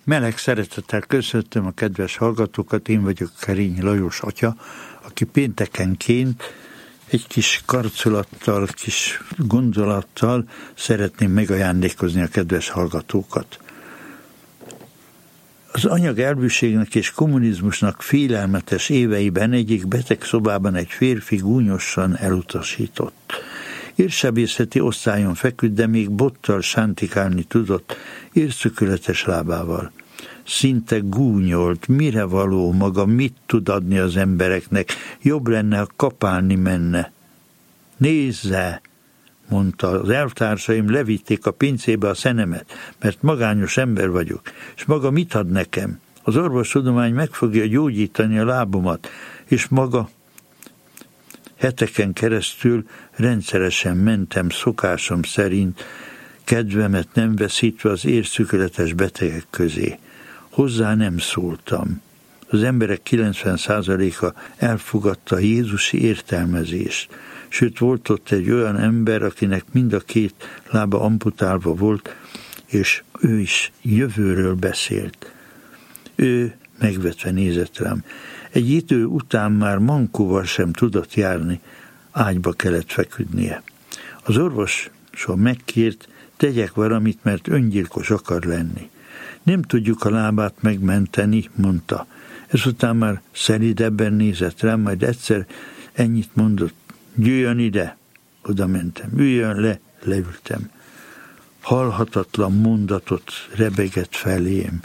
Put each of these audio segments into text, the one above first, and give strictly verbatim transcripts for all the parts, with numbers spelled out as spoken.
Meleg szeretettel köszöntöm a kedves hallgatókat, én vagyok Kerényi Lajos atya, aki péntekenként egy kis karcolattal, kis gondolattal szeretném megajándékozni a kedves hallgatókat. Az anyag elvűségnek és kommunizmusnak félelmetes éveiben egyik betegszobában egy férfi gúnyosan elutasított. Érsebészeti osztályon feküdt, de még bottal sántikálni tudott, érszökületes lábával. Szinte gúnyolt, mire való maga, mit tud adni az embereknek, jobb lenne, ha kapálni menne. Nézze, mondta, az elvtársaim levitték a pincébe a szenemet, mert magányos ember vagyok, és maga mit ad nekem? Az orvostudomány meg fogja gyógyítani a lábomat, és maga heteken keresztül rendszeresen mentem szokásom szerint, kedvemet nem veszítve az érszükületes betegek közé. Hozzá nem szóltam. Az emberek kilencven százaléka elfogadta a jézusi értelmezést, sőt volt ott egy olyan ember, akinek mind a két lába amputálva volt, és ő is jövőről beszélt. Ő megvetve nézett rám. Egy idő után már mankóval sem tudott járni, ágyba kellett feküdnie. Az orvosom megkért, tegyek valamit, mert öngyilkos akar lenni. Nem tudjuk a lábát megmenteni, mondta. Ezután már szelídebben nézett rám, majd egyszer ennyit mondott. Jöjjön ide! Oda mentem. Üljön le! Leültem. Halhatatlan mondatot rebegett felém.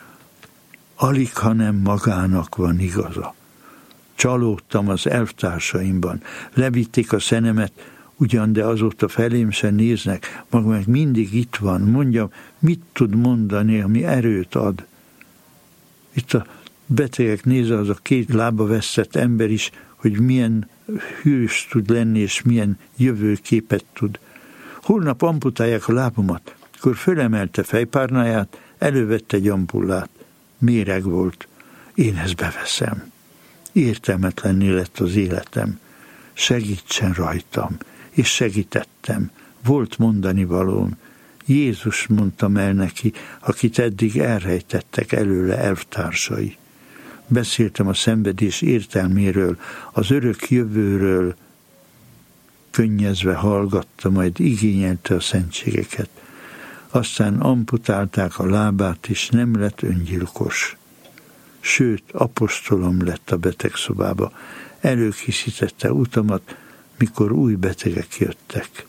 Alig, ha nem magának van igaza. Csalódtam az elvtársaimban. Levitték a szenemet, ugyan, de azóta felém se néznek, maga meg mindig itt van. Mondjam, mit tud mondani, ami erőt ad? Itt a betegek nézze, az a két lába veszett ember is, hogy milyen hős tud lenni, és milyen jövőképet tud. Holnap amputálják a lábamat. Akkor fölemelte fejpárnáját, elővette egy ampullát. Méreg volt. Én ezt beveszem. Értelmetlenné lett az életem. Segítsen rajtam. És segítettem. Volt mondani valóm. Jézus, mondtam el neki, akit eddig elrejtettek előle elvtársai. Beszéltem a szenvedés értelméről, az örök jövőről, könnyezve hallgatta, majd igényelte a szentségeket. Aztán amputálták a lábát, és nem lett öngyilkos. Sőt, apostolom lett a betegszobába. Előkészítette utamat, mikor új betegek jöttek.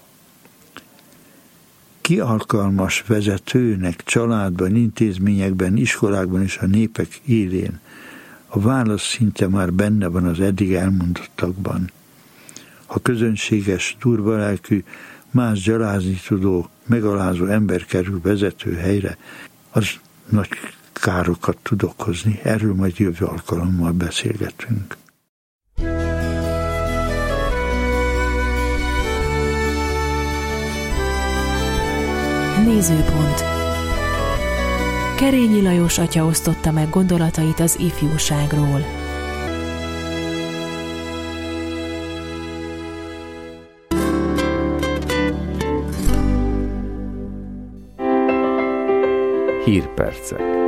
Ki alkalmas vezetőnek családban, intézményekben, iskolákban és a népek élén? A válasz szinte már benne van az eddig elmondottakban. Ha közönséges, durva lelkű, más gyalázni tudó, megalázó ember kerül vezető helyre, az nagy károkat tud okozni. Erről majd jövő alkalommal beszélgetünk. Nézőpont. Kerényi Lajos atya osztotta meg gondolatait az ifjúságról. Hírpercek.